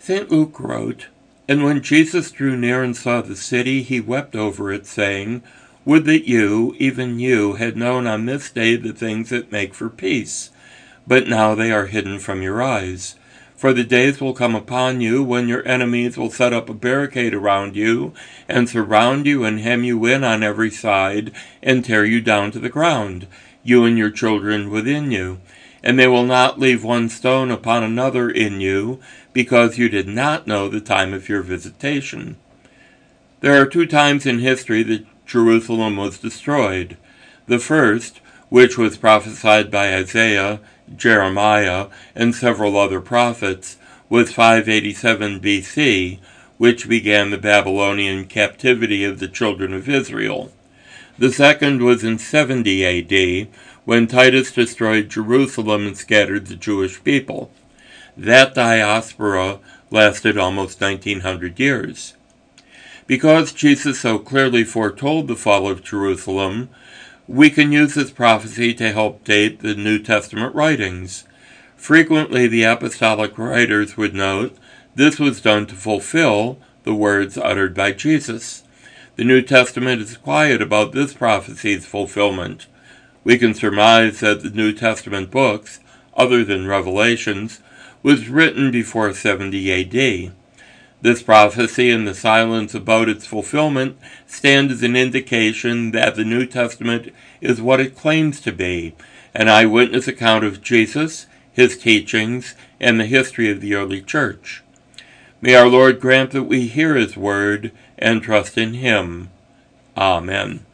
St. Luke wrote, "And when Jesus drew near and saw the city, he wept over it, saying, Would that you, even you, had known on this day the things that make for peace. But now they are hidden from your eyes. For the days will come upon you when your enemies will set up a barricade around you, and surround you and hem you in on every side, and tear you down to the ground, you and your children within you. And they will not leave one stone upon another in you, because you did not know the time of your visitation." There are two times in history that Jerusalem was destroyed. The first, which was prophesied by Isaiah, Jeremiah, and several other prophets, was 587 BC, which began the Babylonian captivity of the children of Israel. The second was in 70 AD, when Titus destroyed Jerusalem and scattered the Jewish people. That diaspora lasted almost 1900 years. Because Jesus so clearly foretold the fall of Jerusalem, we can use this prophecy to help date the New Testament writings. Frequently, the apostolic writers would note this was done to fulfill the words uttered by Jesus. The New Testament is quiet about this prophecy's fulfillment. We can surmise that the New Testament books, other than Revelations, was written before 70 AD. This prophecy and the silence about its fulfillment stand as an indication that the New Testament is what it claims to be, an eyewitness account of Jesus, his teachings, and the history of the early church. May our Lord grant that we hear his word and trust in him. Amen.